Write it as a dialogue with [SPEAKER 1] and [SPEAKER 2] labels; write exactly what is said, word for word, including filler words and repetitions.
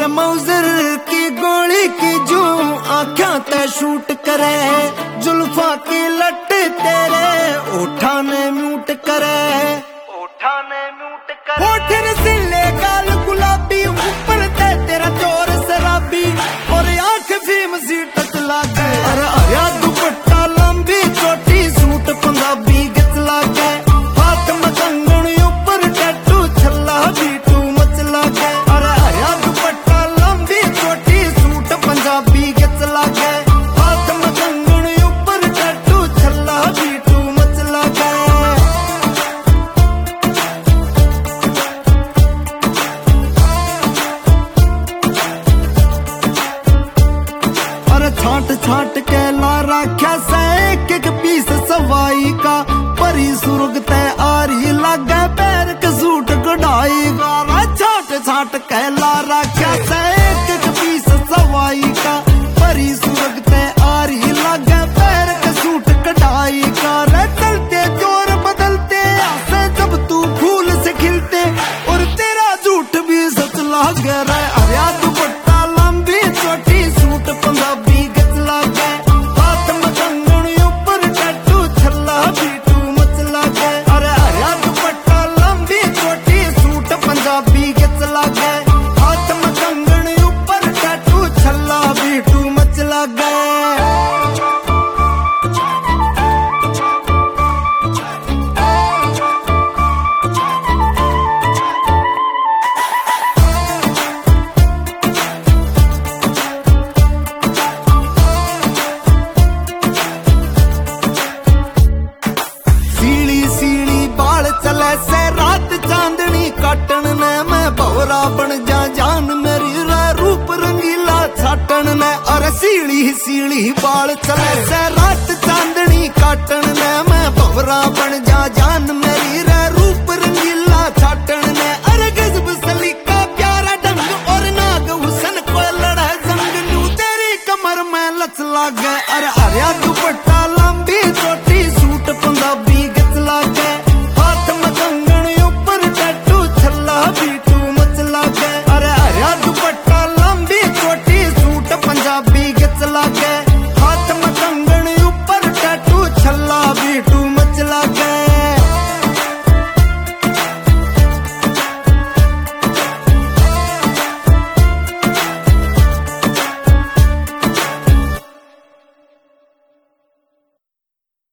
[SPEAKER 1] मौजर की गोली की जो आँखों ते शूट करे, जुल्फा की लट तेरे ओठा ने म्यूट करे, ओठा ने म्यूट करे। होठ रसीले गाल गुलाबी ऊपर ते तेरा चोर शराबी और आँख फीम सी टच लागे। अरे अरे दुपट्टा लंबी चोटी सूट पंजाबी गच लागे, हाथ में कंगन ऊपर टैटू छल्ला बीटू मच लागे। अरे अरे दुपट्टा लंबी चोटी सूट पंजाबी गच लागे, हाथ में कंगन ऊपर टैटू छल्ला बीटू मच लागे। अरे छाट छाट के ला रखा से एक एक पीस सवाई का, परी सुर्ग ते आरी लागे पैर के सूट कढ़ाई का। छाट छाट के ला रखा से एक एक पीस सवाई का, परी सुर्ग ते आरी लागे पैर के सूट कढ़ाई का। रे चलते जोर बदलते ऐसे जब तू फूल से खिलते, और तेरा झूठ भी सच लागे रे। अरे दुपट्टा लंबी चोटी सूट पंजाबी गच लागे, हाथ में कंगन ऊपर टैटू छल्ला बीटू मच लागे। अरे अरे दुपट्टा लंबी चोटी सूट पंजाबी गच लागे, हाथ में कंगन ऊपर टैटू छल्ला बीटू मच लागे। सीली सीली बाल चले से रात चांदनी काटन ने, मैं भवरा बन जा जान मेरी रे रूप रंगीला छाटन ने। अरे सीली सीली बाल चले से